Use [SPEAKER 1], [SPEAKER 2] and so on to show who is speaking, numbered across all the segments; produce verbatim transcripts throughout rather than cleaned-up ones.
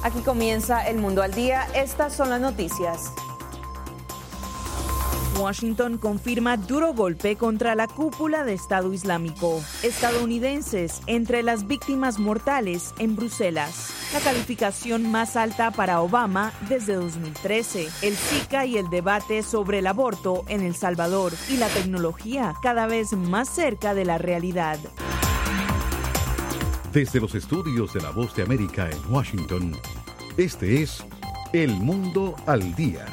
[SPEAKER 1] Aquí comienza El Mundo al Día. Estas son las noticias.
[SPEAKER 2] Washington confirma duro golpe contra la cúpula de Estado Islámico. Estadounidenses entre las víctimas mortales en Bruselas. La calificación más alta para Obama desde dos mil trece. El Zika y el debate sobre el aborto en El Salvador. Y la tecnología cada vez más cerca de la realidad.
[SPEAKER 3] Desde los estudios de La Voz de América en Washington, este es El Mundo al Día.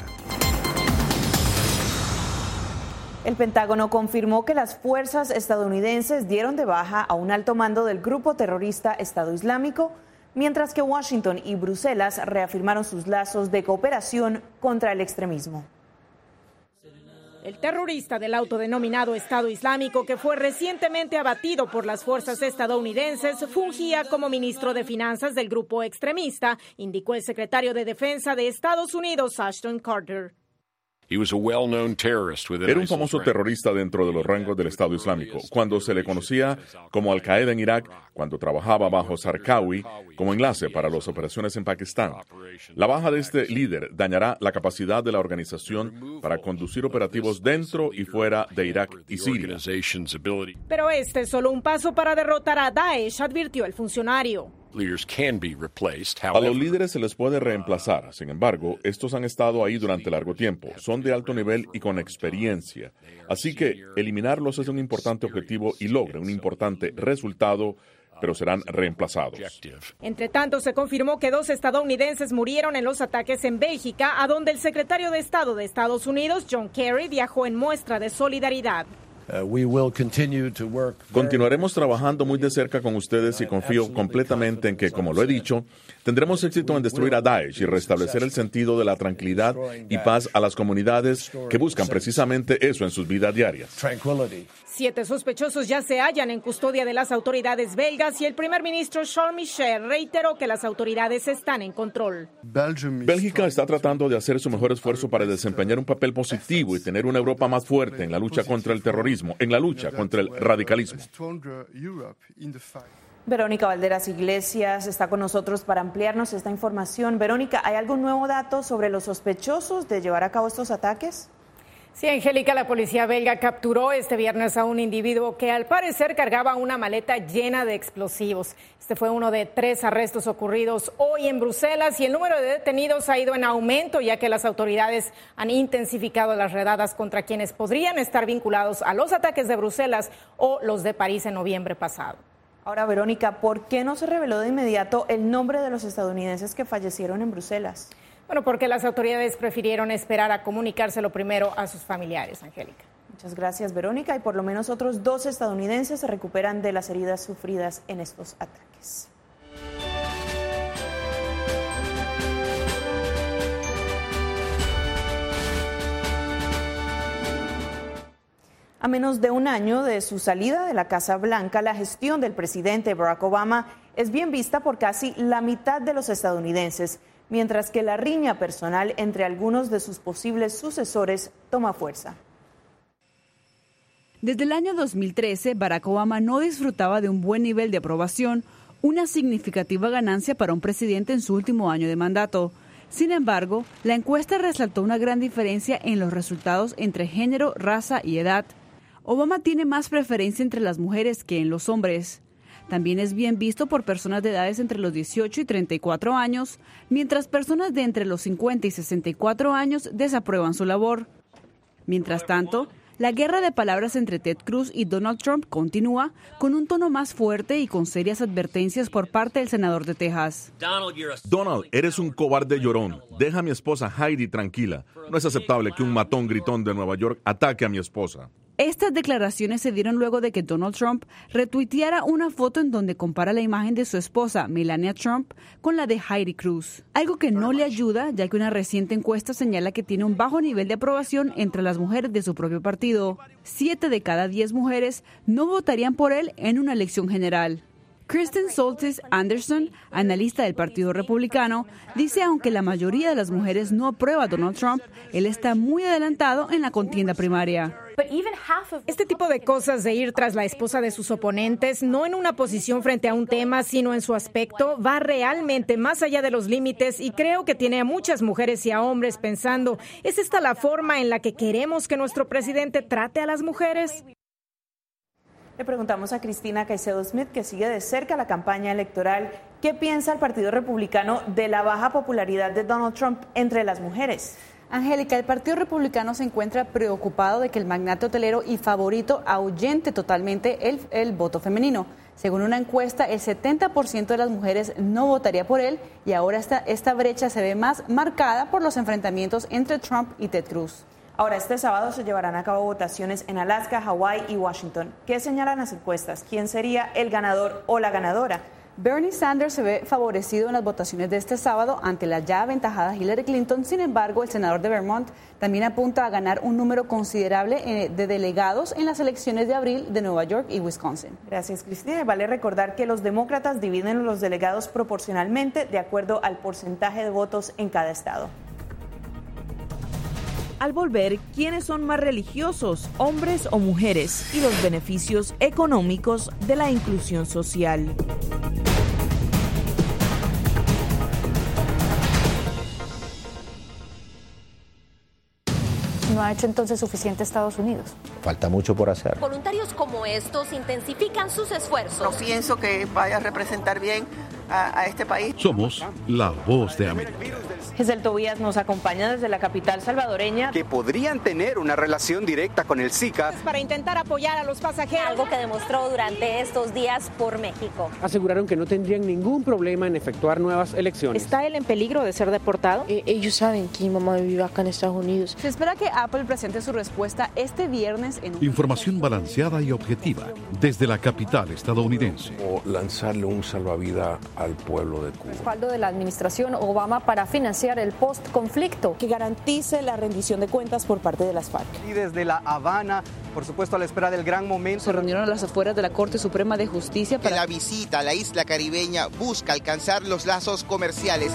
[SPEAKER 1] El Pentágono confirmó que las fuerzas estadounidenses dieron de baja a un alto mando del grupo terrorista Estado Islámico, mientras que Washington y Bruselas reafirmaron sus lazos de cooperación contra el extremismo.
[SPEAKER 4] El terrorista del autodenominado Estado Islámico, que fue recientemente abatido por las fuerzas estadounidenses, fungía como ministro de Finanzas del grupo extremista, indicó el secretario de Defensa de Estados Unidos, Ashton Carter.
[SPEAKER 5] Era un famoso terrorista dentro de los rangos del Estado Islámico, cuando se le conocía como Al-Qaeda en Irak, cuando trabajaba bajo Zarqawi como enlace para las operaciones en Pakistán. La baja de este líder dañará la capacidad de la organización para conducir operativos dentro y fuera de Irak y Siria.
[SPEAKER 4] Pero este es solo un paso para derrotar a Daesh, advirtió el funcionario.
[SPEAKER 5] A los líderes se les puede reemplazar, sin embargo, estos han estado ahí durante largo tiempo, son de alto nivel y con experiencia. Así que eliminarlos es un importante objetivo y logra un importante resultado, pero serán reemplazados.
[SPEAKER 4] Entre tanto, se confirmó que dos estadounidenses murieron en los ataques en Bélgica, a donde el secretario de Estado de Estados Unidos, John Kerry, viajó en muestra de solidaridad.
[SPEAKER 6] Uh, we will continue to work very...
[SPEAKER 5] Continuaremos trabajando muy de cerca con ustedes y confío completamente en que, como lo he dicho, tendremos éxito en destruir a Daesh y restablecer el sentido de la tranquilidad y paz a las comunidades que buscan precisamente eso en sus vidas diarias.
[SPEAKER 4] Siete sospechosos ya se hallan en custodia de las autoridades belgas y el primer ministro Charles Michel reiteró que las autoridades están en control.
[SPEAKER 5] Bélgica está tratando de hacer su mejor esfuerzo para desempeñar un papel positivo y tener una Europa más fuerte en la lucha contra el terrorismo, en la lucha contra el radicalismo.
[SPEAKER 1] Verónica Valderas Iglesias está con nosotros para ampliarnos esta información. Verónica, ¿hay algún nuevo dato sobre los sospechosos de llevar a cabo estos ataques?
[SPEAKER 4] Sí, Angélica, la policía belga capturó este viernes a un individuo que al parecer cargaba una maleta llena de explosivos. Este fue uno de tres arrestos ocurridos hoy en Bruselas y el número de detenidos ha ido en aumento, ya que las autoridades han intensificado las redadas contra quienes podrían estar vinculados a los ataques de Bruselas o los de París en noviembre pasado.
[SPEAKER 1] Ahora, Verónica, ¿por qué no se reveló de inmediato el nombre de los estadounidenses que fallecieron en Bruselas?
[SPEAKER 4] Bueno, porque las autoridades prefirieron esperar a comunicárselo primero a sus familiares, Angélica.
[SPEAKER 1] Muchas gracias, Verónica. Y por lo menos otros dos estadounidenses se recuperan de las heridas sufridas en estos ataques. A menos de un año de su salida de la Casa Blanca, la gestión del presidente Barack Obama es bien vista por casi la mitad de los estadounidenses, mientras que la riña personal entre algunos de sus posibles sucesores toma fuerza.
[SPEAKER 7] Desde el año dos mil trece, Barack Obama no disfrutaba de un buen nivel de aprobación, una significativa ganancia para un presidente en su último año de mandato. Sin embargo, la encuesta resaltó una gran diferencia en los resultados entre género, raza y edad. Obama tiene más preferencia entre las mujeres que en los hombres. También es bien visto por personas de edades entre los dieciocho y treinta y cuatro años, mientras personas de entre los cincuenta y sesenta y cuatro años desaprueban su labor. Mientras tanto, la guerra de palabras entre Ted Cruz y Donald Trump continúa con un tono más fuerte y con serias advertencias por parte del senador de Texas.
[SPEAKER 5] Donald, eres un cobarde llorón. Deja a mi esposa Heidi tranquila. No es aceptable que un matón gritón de Nueva York ataque a mi esposa.
[SPEAKER 7] Estas declaraciones se dieron luego de que Donald Trump retuiteara una foto en donde compara la imagen de su esposa, Melania Trump, con la de Heidi Cruz. Algo que no le ayuda, ya que una reciente encuesta señala que tiene un bajo nivel de aprobación entre las mujeres de su propio partido. Siete de cada diez mujeres no votarían por él en una elección general. Kristen Soltis Anderson, analista del Partido Republicano, dice aunque la mayoría de las mujeres no aprueba a Donald Trump, él está muy adelantado en la contienda primaria.
[SPEAKER 4] Este tipo de cosas de ir tras la esposa de sus oponentes, no en una posición frente a un tema, sino en su aspecto, va realmente más allá de los límites y creo que tiene a muchas mujeres y a hombres pensando, ¿es esta la forma en la que queremos que nuestro presidente trate a las mujeres?
[SPEAKER 1] Le preguntamos a Cristina Caicedo Smith, que sigue de cerca la campaña electoral, ¿qué piensa el Partido Republicano de la baja popularidad de Donald Trump entre las mujeres?
[SPEAKER 7] Angélica, el Partido Republicano se encuentra preocupado de que el magnate hotelero y favorito ahuyente totalmente el, el voto femenino. Según una encuesta, el setenta por ciento de las mujeres no votaría por él y ahora esta, esta brecha se ve más marcada por los enfrentamientos entre Trump y Ted Cruz.
[SPEAKER 1] Ahora, este sábado se llevarán a cabo votaciones en Alaska, Hawái y Washington. ¿Qué señalan las encuestas? ¿Quién sería el ganador o la ganadora?
[SPEAKER 7] Bernie Sanders se ve favorecido en las votaciones de este sábado ante la ya aventajada Hillary Clinton. Sin embargo, el senador de Vermont también apunta a ganar un número considerable de delegados en las elecciones de abril de Nueva York y Wisconsin.
[SPEAKER 1] Gracias, Cristina. Vale recordar que los demócratas dividen los delegados proporcionalmente de acuerdo al porcentaje de votos en cada estado.
[SPEAKER 2] Al volver, ¿quiénes son más religiosos, hombres o mujeres? Y los beneficios económicos de la inclusión social.
[SPEAKER 8] ¿No ha hecho entonces suficiente Estados Unidos?
[SPEAKER 9] Falta mucho por hacer.
[SPEAKER 10] Voluntarios como estos intensifican sus esfuerzos.
[SPEAKER 11] No pienso que vaya a representar bien a, a este país.
[SPEAKER 3] Somos la voz de América.
[SPEAKER 1] Giselle Tobías nos acompaña desde la capital salvadoreña.
[SPEAKER 12] Que podrían tener una relación directa con el Zika.
[SPEAKER 4] Para intentar apoyar a los pasajeros.
[SPEAKER 10] Algo que demostró durante estos días por México.
[SPEAKER 13] Aseguraron que no tendrían ningún problema en efectuar nuevas elecciones.
[SPEAKER 4] ¿Está él en peligro de ser deportado?
[SPEAKER 14] Eh, ellos saben que mi mamá vive acá en Estados Unidos.
[SPEAKER 7] Se espera que Apple presente su respuesta este viernes en un...
[SPEAKER 3] Información balanceada y objetiva desde la capital estadounidense.
[SPEAKER 6] O lanzarle un salvavidas al pueblo de Cuba.
[SPEAKER 8] Respaldo de la administración Obama para financiar el post-conflicto.
[SPEAKER 1] Que garantice la rendición de cuentas por parte de las FARC.
[SPEAKER 12] Y desde La Habana, por supuesto a la espera del gran momento.
[SPEAKER 7] Se reunieron a las afueras de la Corte Suprema de Justicia para...
[SPEAKER 15] La visita a la isla caribeña busca alcanzar los lazos comerciales.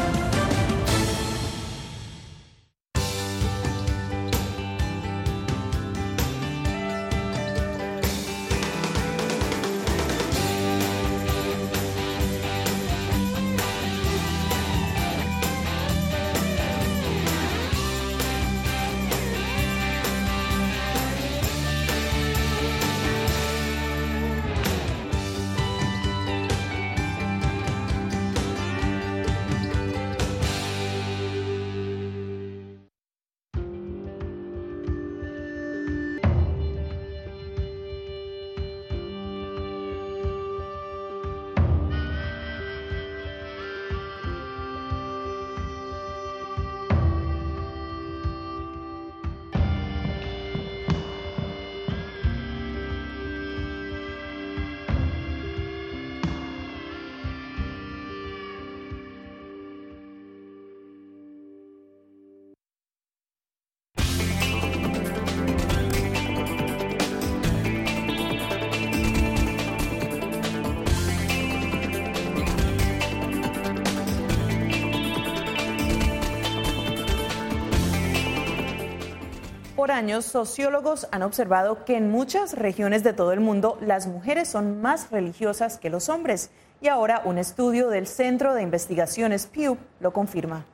[SPEAKER 1] Por años, sociólogos han observado que en muchas regiones de todo el mundo las mujeres son más religiosas que los hombres. Y ahora un estudio del Centro de Investigaciones Pew lo confirma.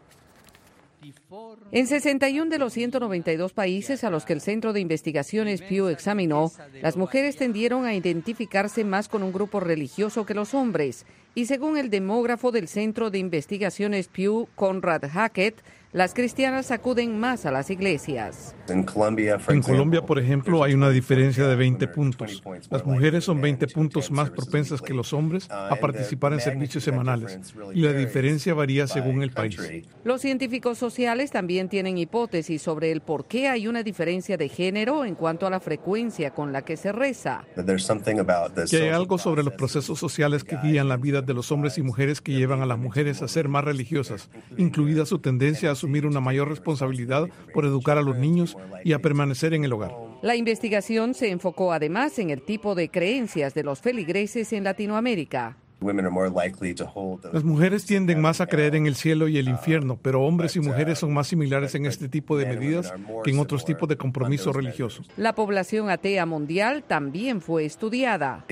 [SPEAKER 16] En sesenta y uno de los ciento noventa y dos países a los que el Centro de Investigaciones Pew examinó, las mujeres tendieron a identificarse más con un grupo religioso que los hombres. Y según el demógrafo del Centro de Investigaciones Pew, Conrad Hackett, las cristianas acuden más a las iglesias.
[SPEAKER 17] En Colombia, por ejemplo, hay una diferencia de veinte puntos. Las mujeres son veinte puntos más propensas que los hombres a participar en servicios semanales, y la diferencia varía según el país.
[SPEAKER 16] Los científicos sociales también tienen hipótesis sobre el por qué hay una diferencia de género en cuanto a la frecuencia con la que se reza.
[SPEAKER 17] Que hay algo sobre los procesos sociales que guían la vida de los hombres y mujeres que llevan a las mujeres a ser más religiosas, incluida su tendencia a asumir una mayor responsabilidad por educar a los niños y a permanecer en el hogar.
[SPEAKER 16] La investigación se enfocó además en el tipo de creencias de los feligreses en Latinoamérica.
[SPEAKER 17] Las mujeres tienden más a creer en el cielo y el infierno, pero hombres y mujeres son más similares en este tipo de medidas que en otros tipos de compromisos religiosos.
[SPEAKER 16] La población atea mundial también fue estudiada.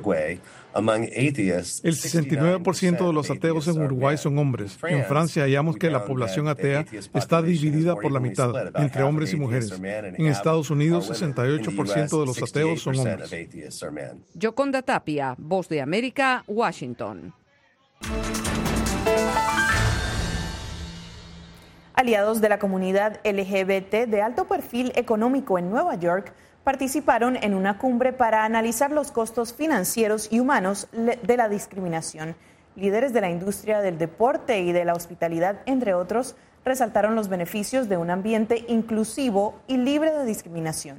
[SPEAKER 17] El sesenta y nueve por ciento de los ateos en Uruguay son hombres. En Francia hallamos que la población atea está dividida por la mitad, entre hombres y mujeres. En Estados Unidos, sesenta y ocho por ciento de los ateos son hombres.
[SPEAKER 16] Yoconda Tapia, Voz de América, Washington.
[SPEAKER 1] Aliados de la comunidad L G B T de alto perfil económico en Nueva York participaron en una cumbre para analizar los costos financieros y humanos de la discriminación. Líderes de la industria del deporte y de la hospitalidad, entre otros, resaltaron los beneficios de un ambiente inclusivo y libre de discriminación.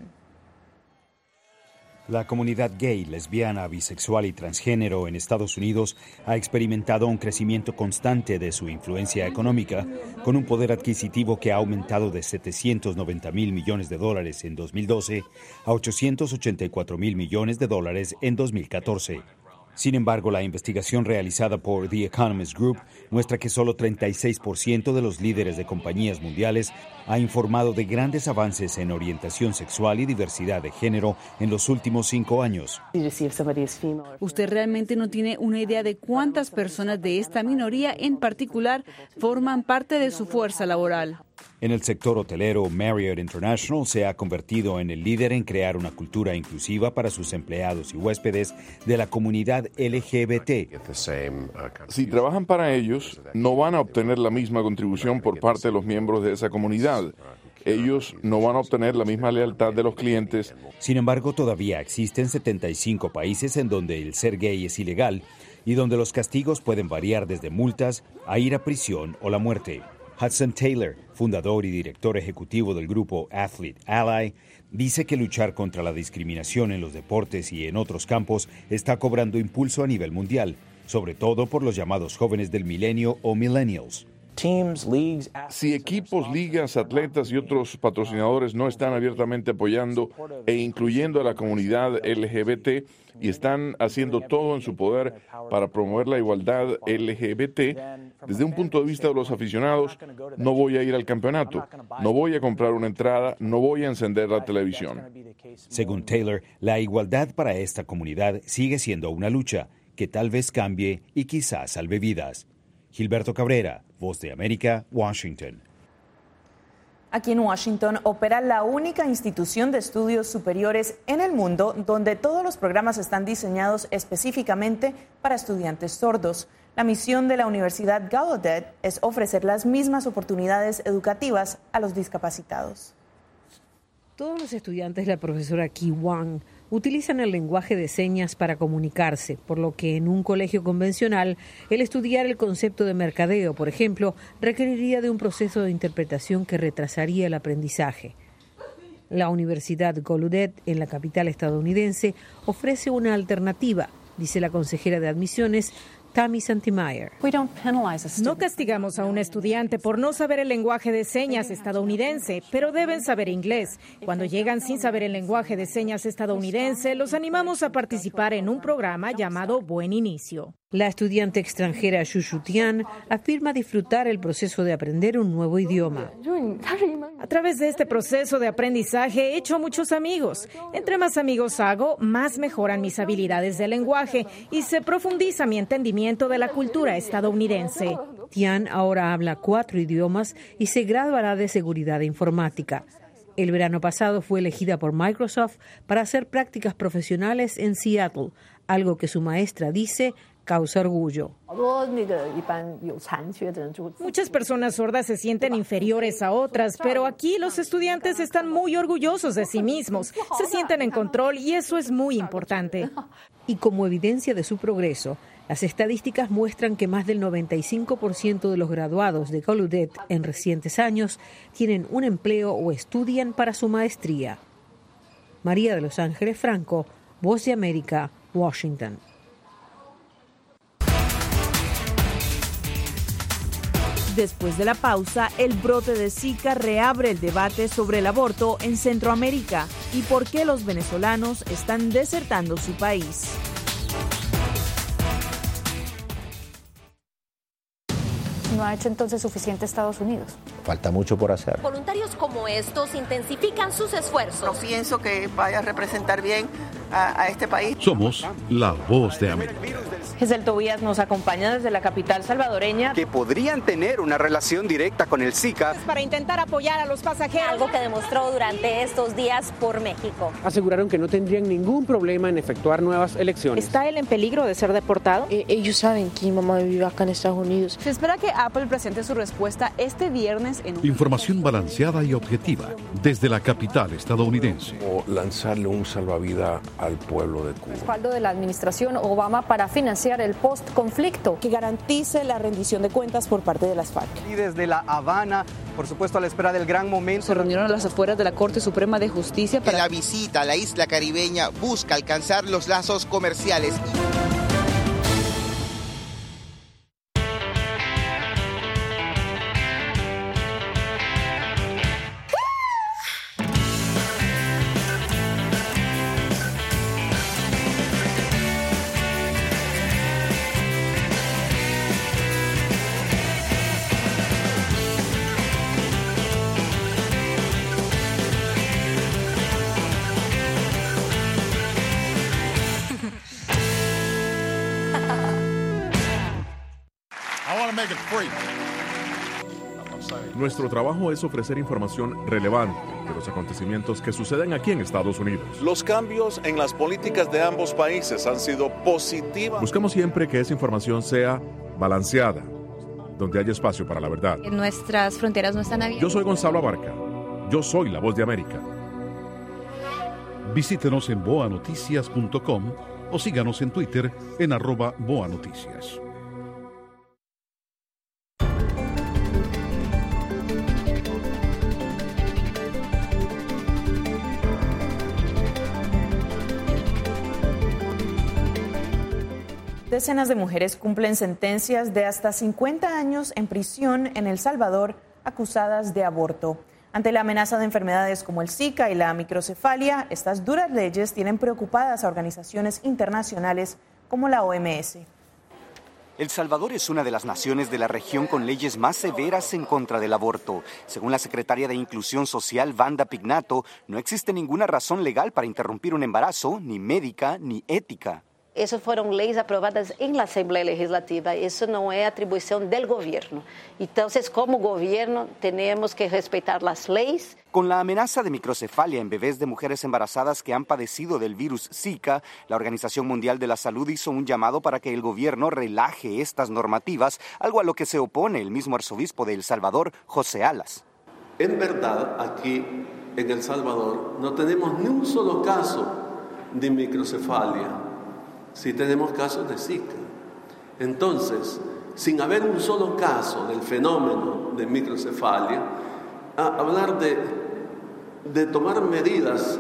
[SPEAKER 9] La comunidad gay, lesbiana, bisexual y transgénero en Estados Unidos ha experimentado un crecimiento constante de su influencia económica, con un poder adquisitivo que ha aumentado de setecientos noventa mil millones de dólares en dos mil doce a ochocientos ochenta y cuatro mil millones de dólares en dos mil catorce. Sin embargo, la investigación realizada por The Economist Group muestra que solo treinta y seis por ciento de los líderes de compañías mundiales ha informado de grandes avances en orientación sexual y diversidad de género en los últimos cinco años.
[SPEAKER 7] Usted realmente no tiene una idea de cuántas personas de esta minoría en particular forman parte de su fuerza laboral.
[SPEAKER 9] En el sector hotelero, Marriott International se ha convertido en el líder en crear una cultura inclusiva para sus empleados y huéspedes de la comunidad L G B T.
[SPEAKER 5] Si trabajan para ellos, no van a obtener la misma contribución por parte de los miembros de esa comunidad. Ellos no van a obtener la misma lealtad de los clientes.
[SPEAKER 9] Sin embargo, todavía existen setenta y cinco países en donde el ser gay es ilegal y donde los castigos pueden variar desde multas a ir a prisión o la muerte. Hudson Taylor, fundador y director ejecutivo del grupo Athlete Ally, dice que luchar contra la discriminación en los deportes y en otros campos está cobrando impulso a nivel mundial, sobre todo por los llamados jóvenes del milenio o millennials.
[SPEAKER 5] Si equipos, ligas, atletas y otros patrocinadores no están abiertamente apoyando e incluyendo a la comunidad L G B T y están haciendo todo en su poder para promover la igualdad L G B T, desde un punto de vista de los aficionados, no voy a ir al campeonato, no voy a comprar una entrada, no voy a encender la televisión.
[SPEAKER 9] Según Taylor, la igualdad para esta comunidad sigue siendo una lucha que tal vez cambie y quizás salve vidas. Gilberto Cabrera, Voz de América, Washington.
[SPEAKER 1] Aquí en Washington opera la única institución de estudios superiores en el mundo donde todos los programas están diseñados específicamente para estudiantes sordos. La misión de la Universidad Gallaudet es ofrecer las mismas oportunidades educativas a los discapacitados.
[SPEAKER 18] Todos los estudiantes de la profesora Ki Wang utilizan el lenguaje de señas para comunicarse, por lo que en un colegio convencional, el estudiar el concepto de mercadeo, por ejemplo, requeriría de un proceso de interpretación que retrasaría el aprendizaje. La Universidad Gallaudet, en la capital estadounidense, ofrece una alternativa, dice la consejera de admisiones, Tammy Santimeyer.
[SPEAKER 4] No castigamos a un estudiante por no saber el lenguaje de señas estadounidense, pero deben saber inglés. Cuando llegan sin saber el lenguaje de señas estadounidense, los animamos a participar en un programa llamado Buen Inicio.
[SPEAKER 18] La estudiante extranjera Shushu Tian afirma disfrutar el proceso de aprender un nuevo idioma.
[SPEAKER 4] A través de este proceso de aprendizaje he hecho muchos amigos. Entre más amigos hago, más mejoran mis habilidades de lenguaje y se profundiza mi entendimiento de la cultura estadounidense.
[SPEAKER 18] Tian ahora habla cuatro idiomas y se graduará de seguridad informática. El verano pasado fue elegida por Microsoft para hacer prácticas profesionales en Seattle, algo que su maestra dice causa orgullo.
[SPEAKER 4] Muchas personas sordas se sienten inferiores a otras, pero aquí los estudiantes están muy orgullosos de sí mismos, se sienten en control y eso es muy importante.
[SPEAKER 18] Y como evidencia de su progreso, las estadísticas muestran que más del noventa y cinco por ciento de los graduados de Gallaudet en recientes años tienen un empleo o estudian para su maestría. María de Los Ángeles Franco, Voz de América, Washington.
[SPEAKER 2] Después de la pausa, el brote de Zika reabre el debate sobre el aborto en Centroamérica. y por qué los venezolanos están desertando su país.
[SPEAKER 8] ¿No ha hecho entonces suficiente Estados Unidos?
[SPEAKER 19] Falta mucho por hacer.
[SPEAKER 10] Voluntarios como estos intensifican sus esfuerzos.
[SPEAKER 11] No pienso que vaya a representar bien a, a este país.
[SPEAKER 3] Somos la voz de América.
[SPEAKER 1] Giselle Tobías nos acompaña desde la capital salvadoreña.
[SPEAKER 12] Que podrían tener una relación directa con el Zika.
[SPEAKER 4] Para intentar apoyar a los pasajeros.
[SPEAKER 10] Algo que demostró durante estos días por México.
[SPEAKER 13] Aseguraron que no tendrían ningún problema en efectuar nuevas elecciones.
[SPEAKER 1] ¿Está él en peligro de ser deportado?
[SPEAKER 14] Eh, ellos saben que mi mamá vive acá en Estados Unidos.
[SPEAKER 7] Se espera que Apple presente su respuesta este viernes en un...
[SPEAKER 3] Información balanceada y objetiva desde la capital estadounidense.
[SPEAKER 6] O lanzarle un salvavidas al pueblo de Cuba.
[SPEAKER 8] Respaldo de la administración Obama para financiar el post-conflicto.
[SPEAKER 1] Que garantice la rendición de cuentas por parte de las FARC.
[SPEAKER 12] Y desde La Habana, por supuesto a la espera del gran momento.
[SPEAKER 7] Se reunieron a las afueras de la Corte Suprema de Justicia para...
[SPEAKER 15] La visita a la isla caribeña busca alcanzar los lazos comerciales.
[SPEAKER 5] Nuestro trabajo es ofrecer información relevante de los acontecimientos que suceden aquí en Estados Unidos.
[SPEAKER 20] Los cambios en las políticas de ambos países han sido positivas.
[SPEAKER 5] Buscamos siempre que esa información sea balanceada, donde haya espacio para la verdad.
[SPEAKER 21] Nuestras fronteras no están abiertas.
[SPEAKER 5] Yo soy Gonzalo Abarca. Yo soy la voz de América.
[SPEAKER 3] Visítenos en boa noticias punto com o síganos en Twitter en arroba boa noticias.
[SPEAKER 1] Decenas de mujeres cumplen sentencias de hasta cincuenta años en prisión en El Salvador acusadas de aborto. Ante la amenaza de enfermedades como el Zika y la microcefalia, estas duras leyes tienen preocupadas a organizaciones internacionales como la O M S.
[SPEAKER 22] El Salvador es una de las naciones de la región con leyes más severas en contra del aborto. Según la secretaria de Inclusión Social, Wanda Pignato, no existe ninguna razón legal para interrumpir un embarazo, ni médica, ni ética.
[SPEAKER 23] Esas fueron leyes aprobadas en la Asamblea Legislativa, eso no es atribución del gobierno. Entonces, como gobierno, tenemos que respetar las leyes.
[SPEAKER 22] Con la amenaza de microcefalia en bebés de mujeres embarazadas que han padecido del virus Zika, la Organización Mundial de la Salud hizo un llamado para que el gobierno relaje estas normativas, algo a lo que se opone el mismo arzobispo de El Salvador, José Alas.
[SPEAKER 24] En verdad, aquí en El Salvador no tenemos ni un solo caso de microcefalia. Sí tenemos casos de Zika. Entonces, sin haber un solo caso del fenómeno de microcefalia, a hablar de, de tomar medidas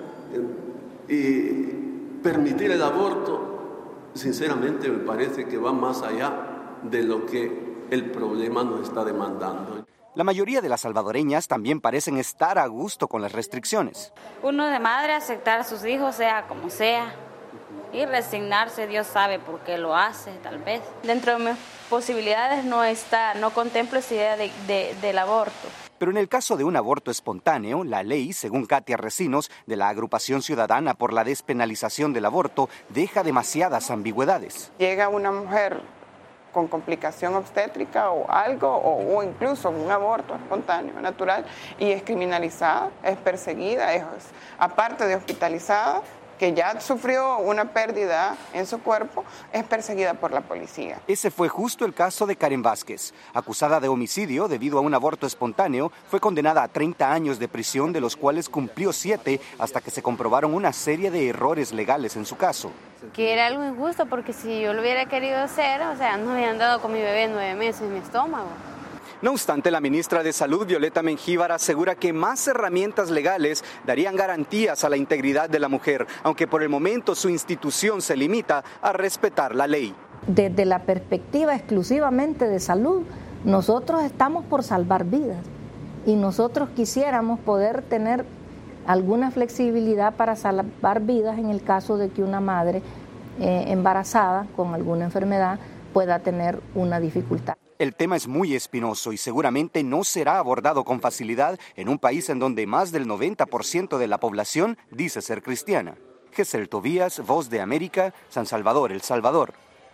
[SPEAKER 24] y permitir el aborto, sinceramente me parece que va más allá de lo que el problema nos está demandando.
[SPEAKER 22] La mayoría de las salvadoreñas también parecen estar a gusto con las restricciones.
[SPEAKER 25] Uno de madre aceptar a sus hijos sea como sea. Y resignarse, Dios sabe por qué lo hace, tal vez. Dentro de mis posibilidades no está, no contemplo esa idea de, de, del aborto.
[SPEAKER 22] Pero en el caso de un aborto espontáneo, la ley, según Katia Recinos, de la Agrupación Ciudadana por la Despenalización del Aborto, deja demasiadas ambigüedades.
[SPEAKER 26] Llega una mujer con complicación obstétrica o algo, o, o incluso un aborto espontáneo, natural, y es criminalizada, es perseguida, es, aparte de hospitalizada, que ya sufrió una pérdida en su cuerpo, es perseguida por la policía.
[SPEAKER 22] Ese fue justo el caso de Karen Vázquez. Acusada de homicidio debido a un aborto espontáneo, fue condenada a treinta años de prisión, de los cuales cumplió siete, hasta que se comprobaron una serie de errores legales en su caso.
[SPEAKER 25] Que era algo injusto, porque si yo lo hubiera querido hacer, o sea, no me habían dado con mi bebé nueve meses en mi estómago.
[SPEAKER 12] No obstante, la ministra de Salud, Violeta Mengíbar, asegura que más herramientas legales darían garantías a la integridad de la mujer, aunque por el momento su institución se limita a respetar la ley.
[SPEAKER 27] Desde la perspectiva exclusivamente de salud, nosotros estamos por salvar vidas y nosotros quisiéramos poder tener alguna flexibilidad para salvar vidas en el caso de que una madre eh, embarazada con alguna enfermedad pueda tener una dificultad.
[SPEAKER 22] El tema es muy espinoso y seguramente no será abordado con facilidad en un país en donde más del noventa por ciento de la población dice ser cristiana. Gesel Tobías, Voz de América, San Salvador, El Salvador.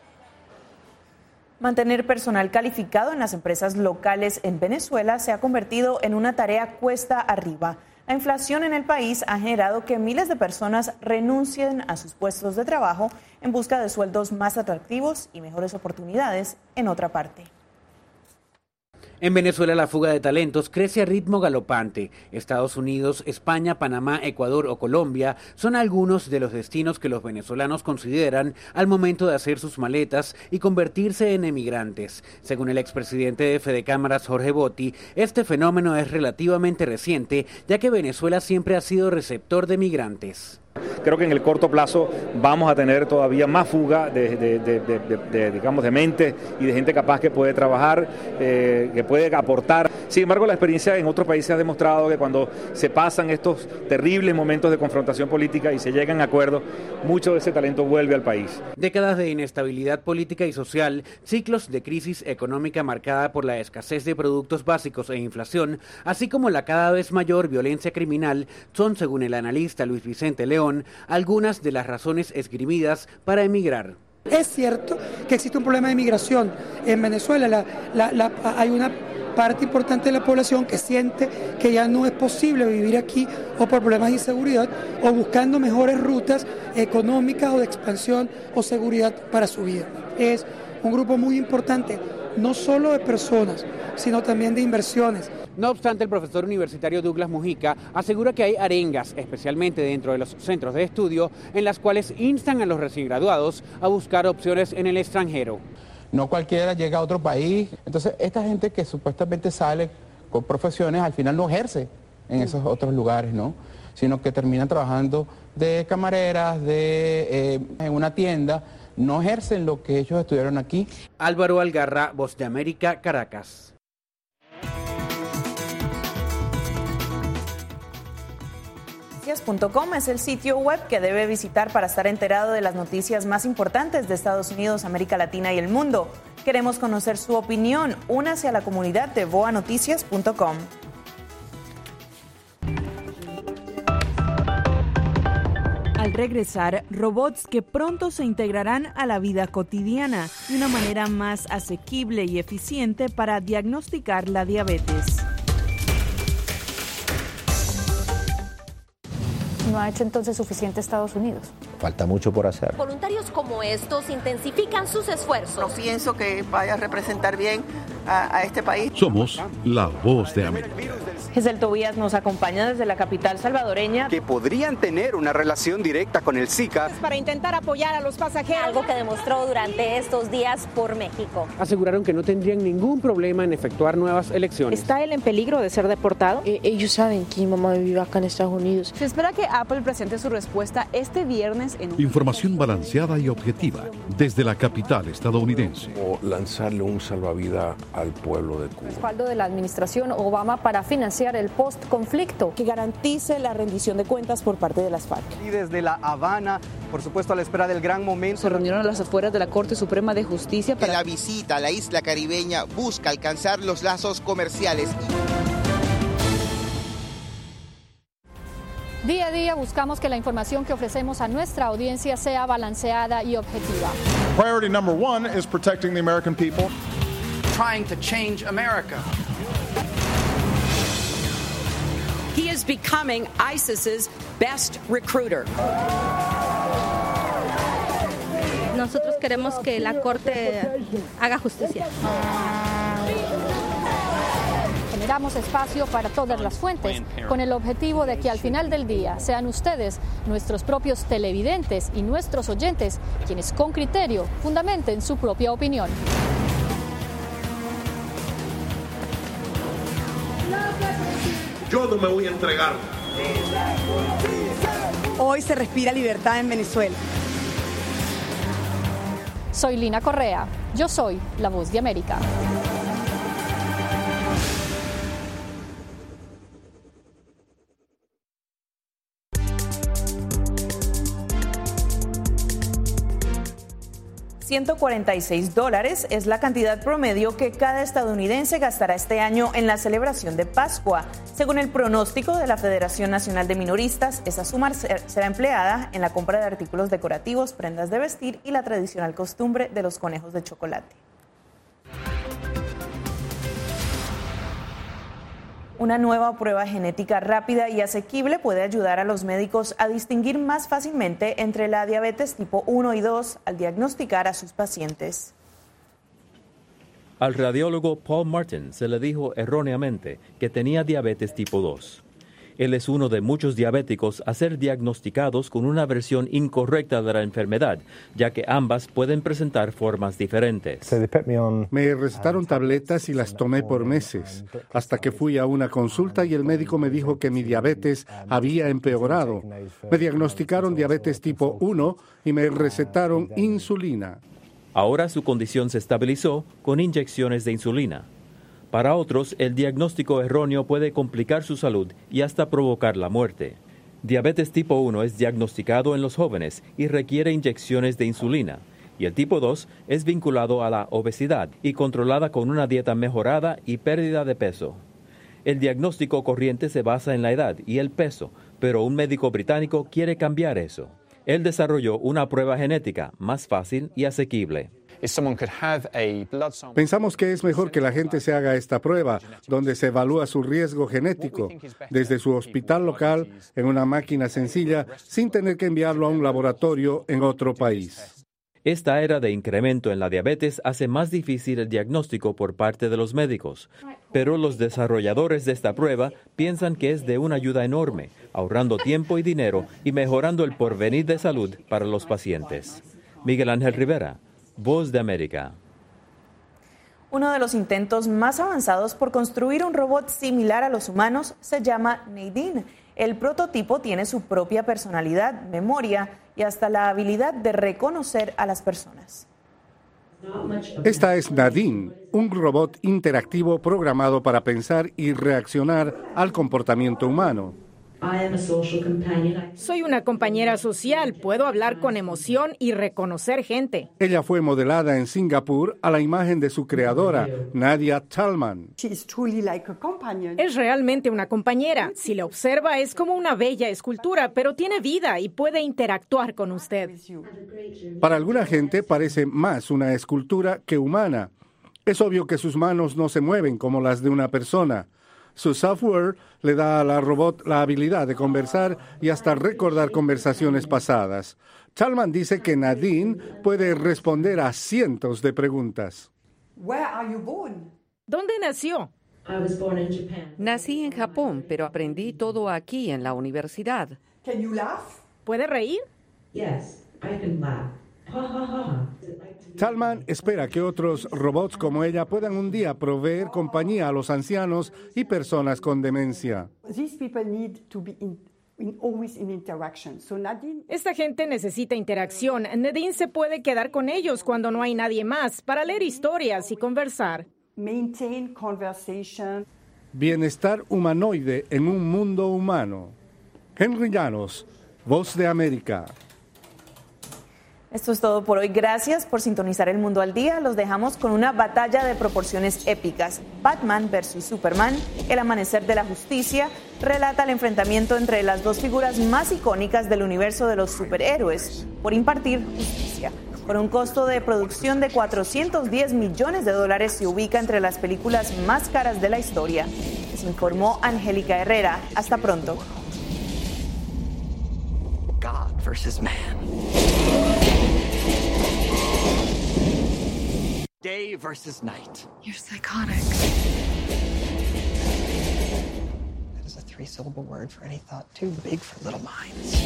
[SPEAKER 1] Mantener personal calificado en las empresas locales en Venezuela se ha convertido en una tarea cuesta arriba. La inflación en el país ha generado que miles de personas renuncien a sus puestos de trabajo en busca de sueldos más atractivos y mejores oportunidades en otra parte.
[SPEAKER 2] En Venezuela la fuga de talentos crece a ritmo galopante. Estados Unidos, España, Panamá, Ecuador o Colombia son algunos de los destinos que los venezolanos consideran al momento de hacer sus maletas y convertirse en emigrantes. Según el expresidente de Fedecámaras, Jorge Botti, este fenómeno es relativamente reciente, ya que Venezuela siempre ha sido receptor de migrantes.
[SPEAKER 9] Creo que en el corto plazo vamos a tener todavía más fuga de, de, de, de, de, de digamos, de mente y de gente capaz que puede trabajar, eh, que puede aportar. Sin embargo, la experiencia en otros países ha demostrado que cuando se pasan estos terribles momentos de confrontación política y se llegan a acuerdos, mucho de ese talento vuelve al país.
[SPEAKER 2] Décadas de inestabilidad política y social, ciclos de crisis económica marcada por la escasez de productos básicos e inflación, así como la cada vez mayor violencia criminal, son, según el analista Luis Vicente León, algunas de las razones esgrimidas para emigrar.
[SPEAKER 11] Es cierto que existe un problema de migración en Venezuela. La, la, la, hay una parte importante de la población que siente que ya no es posible vivir aquí o por problemas de inseguridad o buscando mejores rutas económicas o de expansión o seguridad para su vida. Es un grupo muy importante, no solo de personas, sino también de inversiones.
[SPEAKER 2] No obstante, el profesor universitario Douglas Mujica asegura que hay arengas, especialmente dentro de los centros de estudio, en las cuales instan a los recién graduados a buscar opciones en el extranjero.
[SPEAKER 16] No cualquiera llega a otro país, entonces esta gente que supuestamente sale con profesiones al final no ejerce en esos otros lugares, ¿no? Sino que terminan trabajando de camareras, de eh, en una tienda, no ejercen lo que ellos estudiaron aquí.
[SPEAKER 2] Álvaro Algarra, Voz de América, Caracas.
[SPEAKER 1] Noticias punto com es el sitio web que debe visitar para estar enterado de las noticias más importantes de Estados Unidos, América Latina y el mundo. Queremos conocer su opinión. Únase a la comunidad de voa noticias punto com.
[SPEAKER 7] Al regresar, robots que pronto se integrarán a la vida cotidiana de una manera más asequible y eficiente para diagnosticar la diabetes.
[SPEAKER 8] ¿No ha hecho entonces suficiente Estados Unidos?
[SPEAKER 17] Falta mucho por hacer.
[SPEAKER 10] Voluntarios como estos intensifican sus esfuerzos.
[SPEAKER 18] No pienso que vaya a representar bien a, a este país.
[SPEAKER 3] Somos la Voz de América.
[SPEAKER 1] Gesel Tobías nos acompaña desde la capital salvadoreña.
[SPEAKER 12] Que podrían tener una relación directa con el Zika.
[SPEAKER 4] Para intentar apoyar a los pasajeros.
[SPEAKER 10] Algo que demostró durante estos días por México.
[SPEAKER 13] Aseguraron que no tendrían ningún problema en efectuar nuevas elecciones.
[SPEAKER 8] ¿Está él en peligro de ser deportado?
[SPEAKER 14] Eh, ellos saben que mi mamá vive acá en Estados Unidos.
[SPEAKER 7] Se espera que Apple presente su respuesta este viernes en un...
[SPEAKER 3] Información balanceada y objetiva desde la capital estadounidense.
[SPEAKER 6] O lanzarle un salvavidas al pueblo de Cuba.
[SPEAKER 8] Respaldo de la administración Obama para financiar el post-conflicto.
[SPEAKER 19] Que garantice la rendición de cuentas por parte de las FARC.
[SPEAKER 12] Y desde La Habana, por supuesto a la espera del gran momento.
[SPEAKER 7] Se reunieron a las afueras de la Corte Suprema de Justicia para...
[SPEAKER 15] La visita a la isla caribeña busca alcanzar los lazos comerciales.
[SPEAKER 8] Día a día buscamos que la información que ofrecemos a nuestra audiencia sea balanceada y objetiva.
[SPEAKER 28] Priority number one is protecting the American people.
[SPEAKER 29] Trying to change America. He is becoming ISIS's best recruiter.
[SPEAKER 30] Nosotros queremos que la Corte haga justicia.
[SPEAKER 8] Generamos espacio para todas las fuentes, con el objetivo de que al final del día sean ustedes, nuestros propios televidentes y nuestros oyentes, quienes con criterio fundamenten su propia opinión.
[SPEAKER 28] Yo no me voy a entregar.
[SPEAKER 19] Hoy se respira libertad en Venezuela.
[SPEAKER 8] Soy Lina Correa. Yo soy la Voz de América.
[SPEAKER 1] ciento cuarenta y seis dólares es la cantidad promedio que cada estadounidense gastará este año en la celebración de Pascua. Según el pronóstico de la Federación Nacional de Minoristas, esa suma será empleada en la compra de artículos decorativos, prendas de vestir y la tradicional costumbre de los conejos de chocolate. Una nueva prueba genética rápida y asequible puede ayudar a los médicos a distinguir más fácilmente entre la diabetes tipo uno y dos al diagnosticar a sus pacientes.
[SPEAKER 5] Al radiólogo Paul Martin se le dijo erróneamente que tenía diabetes tipo dos. Él es uno de muchos diabéticos a ser diagnosticados con una versión incorrecta de la enfermedad, ya que ambas pueden presentar formas diferentes.
[SPEAKER 17] Me recetaron tabletas y las tomé por meses, hasta que fui a una consulta y el médico me dijo que mi diabetes había empeorado. Me diagnosticaron diabetes tipo uno y me recetaron insulina.
[SPEAKER 5] Ahora su condición se estabilizó con inyecciones de insulina. Para otros, el diagnóstico erróneo puede complicar su salud y hasta provocar la muerte. Diabetes tipo uno es diagnosticado en los jóvenes y requiere inyecciones de insulina, y el tipo dos es vinculado a la obesidad y controlada con una dieta mejorada y pérdida de peso. El diagnóstico corriente se basa en la edad y el peso, pero un médico británico quiere cambiar eso. Él desarrolló una prueba genética más fácil y asequible.
[SPEAKER 17] Pensamos que es mejor que la gente se haga esta prueba, donde se evalúa su riesgo genético desde su hospital local en una máquina sencilla, sin tener que enviarlo a un laboratorio en otro país.
[SPEAKER 5] Esta era de incremento en la diabetes hace más difícil el diagnóstico por parte de los médicos, pero los desarrolladores de esta prueba piensan que es de una ayuda enorme, ahorrando tiempo y dinero y mejorando el porvenir de salud para los pacientes. Miguel Ángel Rivera, Voz de América.
[SPEAKER 1] Uno de los intentos más avanzados por construir un robot similar a los humanos se llama Nadine. El prototipo tiene su propia personalidad, memoria y hasta la habilidad de reconocer a las personas.
[SPEAKER 17] Esta es Nadine, un robot interactivo programado para pensar y reaccionar al comportamiento humano.
[SPEAKER 4] Soy una compañera social, puedo hablar con emoción y reconocer gente.
[SPEAKER 17] Ella fue modelada en Singapur a la imagen de su creadora, Nadia Talman.
[SPEAKER 4] Es realmente una compañera. Si la observa, es como una bella escultura, pero tiene vida y puede interactuar con usted.
[SPEAKER 17] Para alguna gente parece más una escultura que humana. Es obvio que sus manos no se mueven como las de una persona. Su software le da a la robot la habilidad de conversar y hasta recordar conversaciones pasadas. Talman dice que Nadine puede responder a cientos de preguntas.
[SPEAKER 4] ¿Dónde nació?
[SPEAKER 20] Nací en Japón, pero aprendí todo aquí en la universidad.
[SPEAKER 4] ¿Puede reír?
[SPEAKER 17] Talman espera que otros robots como ella puedan un día proveer compañía a los ancianos y personas con demencia.
[SPEAKER 4] Esta gente necesita interacción. Nadine se puede quedar con ellos cuando no hay nadie más para leer historias y conversar.
[SPEAKER 17] Bienestar humanoide en un mundo humano. Henry Llanos, Voz de América.
[SPEAKER 1] Esto es todo por hoy. Gracias por sintonizar El Mundo al Día. Los dejamos con una batalla de proporciones épicas. Batman versus Superman, el amanecer de la justicia, relata el enfrentamiento entre las dos figuras más icónicas del universo de los superhéroes por impartir justicia. Con un costo de producción de cuatrocientos diez millones de dólares, se ubica entre las películas más caras de la historia. Les informó Angélica Herrera. Hasta pronto.
[SPEAKER 21] God versus man. Day versus night.
[SPEAKER 22] You're psychotic.
[SPEAKER 21] That is a three-syllable word for any thought too big for little minds.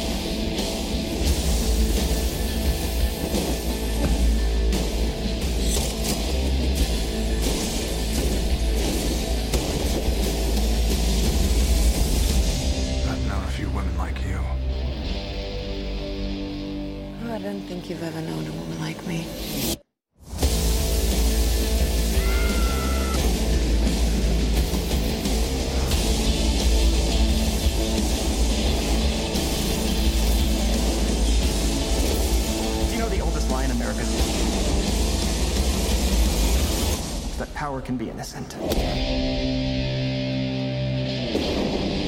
[SPEAKER 22] I've known a few women like you.
[SPEAKER 14] Oh, I don't think you've ever known a woman like me.
[SPEAKER 21] Do you know the oldest lie in America?
[SPEAKER 2] power can be innocent.